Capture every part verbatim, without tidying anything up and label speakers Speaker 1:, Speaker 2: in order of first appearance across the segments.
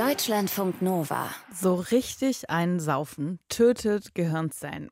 Speaker 1: Deutschlandfunk Nova.
Speaker 2: So richtig einen saufen tötet Gehirnzellen.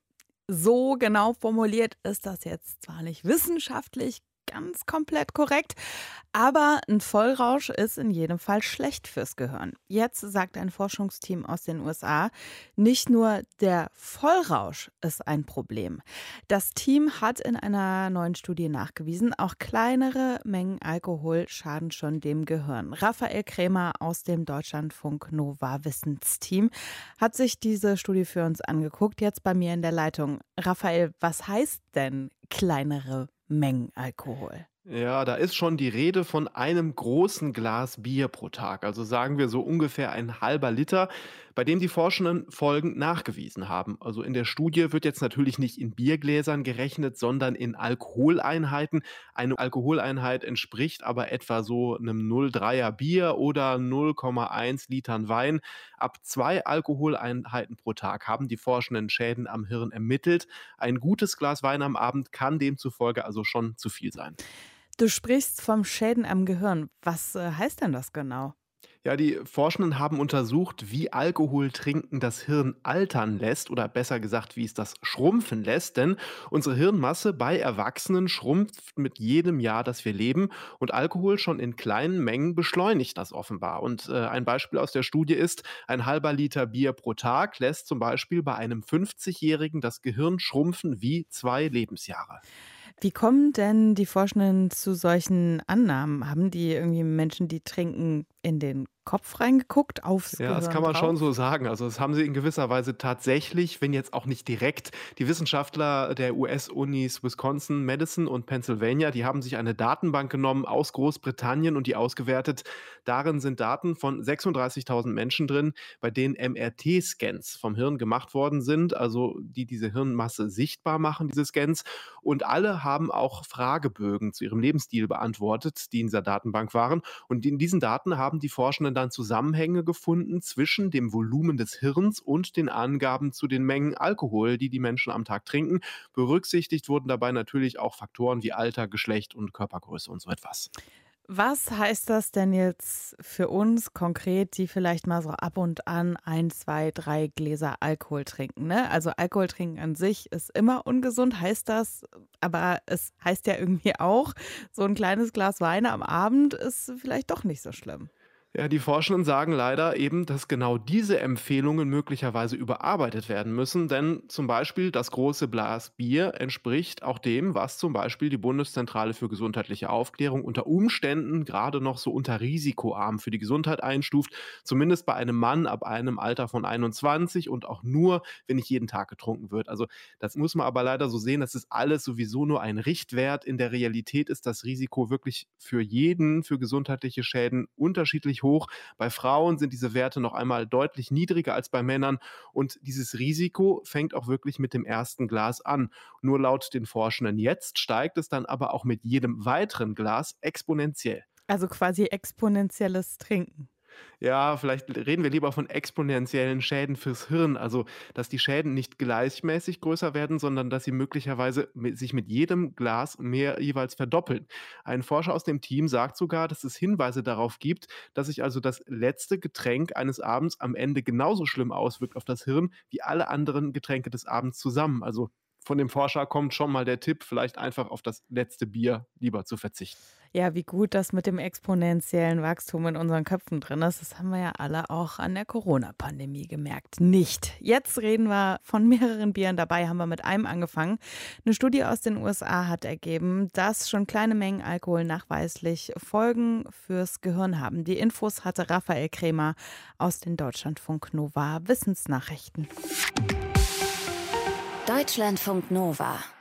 Speaker 2: So genau formuliert ist das jetzt zwar nicht wissenschaftlich ganz komplett korrekt, aber ein Vollrausch ist in jedem Fall schlecht fürs Gehirn. Jetzt sagt ein Forschungsteam aus den U S A, nicht nur der Vollrausch ist ein Problem. Das Team hat in einer neuen Studie nachgewiesen, auch kleinere Mengen Alkohol schaden schon dem Gehirn. Raphael Krämer aus dem Deutschlandfunk Nova Wissensteam hat sich diese Studie für uns angeguckt. Jetzt bei mir in der Leitung. Raphael, was heißt denn kleinere Mengen Alkohol?
Speaker 3: Ja, da ist schon die Rede von einem großen Glas Bier pro Tag, also sagen wir so ungefähr ein halber Liter, bei dem die Forschenden folgend nachgewiesen haben. Also in der Studie wird jetzt natürlich nicht in Biergläsern gerechnet, sondern in Alkoholeinheiten. Eine Alkoholeinheit entspricht aber etwa so einem null Komma drei er Bier oder null Komma eins Litern Wein. Ab zwei Alkoholeinheiten pro Tag haben die Forschenden Schäden am Hirn ermittelt. Ein gutes Glas Wein am Abend kann demzufolge also schon zu viel sein.
Speaker 2: Du sprichst vom Schäden am Gehirn. Was äh, heißt denn das genau?
Speaker 3: Ja, die Forschenden haben untersucht, wie Alkoholtrinken das Hirn altern lässt oder besser gesagt, wie es das schrumpfen lässt. Denn unsere Hirnmasse bei Erwachsenen schrumpft mit jedem Jahr, das wir leben. Und Alkohol schon in kleinen Mengen beschleunigt das offenbar. Und äh, ein Beispiel aus der Studie ist, ein halber Liter Bier pro Tag lässt zum Beispiel bei einem fünfzigjährigen das Gehirn schrumpfen wie zwei Lebensjahre.
Speaker 2: Wie kommen denn die Forschenden zu solchen Annahmen? Haben die irgendwie Menschen, die trinken, in den Kopf reingeguckt, aufs
Speaker 3: Ja,
Speaker 2: Gehirn
Speaker 3: das kann man
Speaker 2: drauf?
Speaker 3: schon so sagen. Also das haben sie in gewisser Weise tatsächlich, wenn jetzt auch nicht direkt. Die Wissenschaftler der U S-Unis Wisconsin, Madison und Pennsylvania, die haben sich eine Datenbank genommen aus Großbritannien und die ausgewertet. Darin sind Daten von sechsunddreißigtausend Menschen drin, bei denen M R T-Scans vom Hirn gemacht worden sind, also die diese Hirnmasse sichtbar machen, diese Scans. Und alle haben auch Fragebögen zu ihrem Lebensstil beantwortet, die in dieser Datenbank waren. Und in diesen Daten haben die Forschenden dann Zusammenhänge gefunden zwischen dem Volumen des Hirns und den Angaben zu den Mengen Alkohol, die die Menschen am Tag trinken. Berücksichtigt wurden dabei natürlich auch Faktoren wie Alter, Geschlecht und Körpergröße und so etwas.
Speaker 2: Was heißt das denn jetzt für uns konkret, die vielleicht mal so ab und an ein, zwei, drei Gläser Alkohol trinken? Ne? Also Alkohol trinken an sich ist immer ungesund, heißt das, aber es heißt ja irgendwie auch, so ein kleines Glas Wein am Abend ist vielleicht doch nicht so schlimm.
Speaker 3: Ja, die Forschenden sagen leider eben, dass genau diese Empfehlungen möglicherweise überarbeitet werden müssen, denn zum Beispiel das große Glas Bier entspricht auch dem, was zum Beispiel die Bundeszentrale für gesundheitliche Aufklärung unter Umständen gerade noch so unter risikoarm für die Gesundheit einstuft, zumindest bei einem Mann ab einem Alter von einundzwanzig und auch nur, wenn nicht jeden Tag getrunken wird. Also das muss man aber leider so sehen, das ist alles sowieso nur ein Richtwert. In der Realität ist das Risiko wirklich für jeden, für gesundheitliche Schäden unterschiedlich hoch. Bei Frauen sind diese Werte noch einmal deutlich niedriger als bei Männern und dieses Risiko fängt auch wirklich mit dem ersten Glas an. Nur laut den Forschenden jetzt steigt es dann aber auch mit jedem weiteren Glas exponentiell.
Speaker 2: Also quasi exponentielles Trinken.
Speaker 3: Ja, vielleicht reden wir lieber von exponentiellen Schäden fürs Hirn, also dass die Schäden nicht gleichmäßig größer werden, sondern dass sie möglicherweise mit, sich mit jedem Glas mehr jeweils verdoppeln. Ein Forscher aus dem Team sagt sogar, dass es Hinweise darauf gibt, dass sich also das letzte Getränk eines Abends am Ende genauso schlimm auswirkt auf das Hirn wie alle anderen Getränke des Abends zusammen. Also von dem Forscher kommt schon mal der Tipp, vielleicht einfach auf das letzte Bier lieber zu verzichten.
Speaker 2: Ja, wie gut das mit dem exponentiellen Wachstum in unseren Köpfen drin ist, das haben wir ja alle auch an der Corona-Pandemie gemerkt. Nicht. Jetzt reden wir von mehreren Bieren. Dabei haben wir mit einem angefangen. Eine Studie aus den U S A hat ergeben, dass schon kleine Mengen Alkohol nachweislich Folgen fürs Gehirn haben. Die Infos hatte Raphael Krämer aus den Deutschlandfunk Nova Wissensnachrichten.
Speaker 1: Deutschlandfunk Nova.